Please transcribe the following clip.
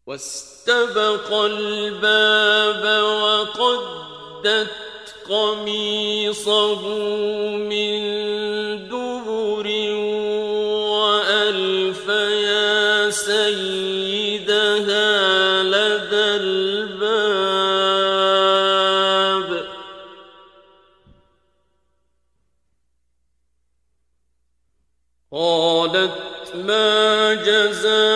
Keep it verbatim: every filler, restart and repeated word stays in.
واستبق الباب وقدت قميصه من دبر وألف يا سيدها لدى الباب. قالت ما جزاء